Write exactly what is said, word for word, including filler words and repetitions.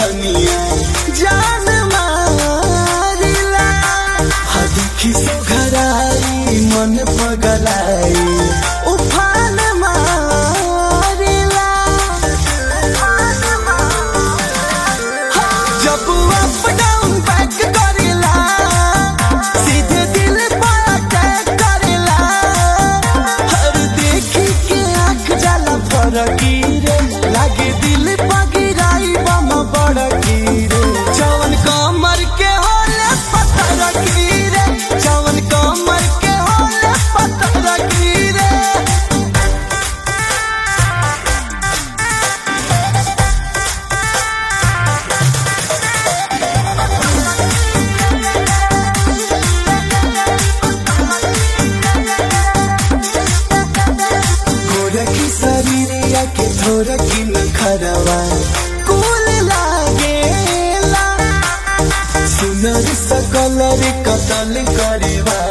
जवनिया जान मारिला हदखी सुघराई मन पगलाई उफान मारिला जब अप डाउन बैक करेला सीधे दिल पर अटैक करेला हर देखी के आँख जाला फरकी रे लागे दिल पगिराई बम बड़की रे जवन कमर के होले पत्थर की रे जवन कमर के होले पत्थर की रे गोरखी शरीरिया के थोरकी नखरवा कुल लागेला सुनर सकलर कतल करेवा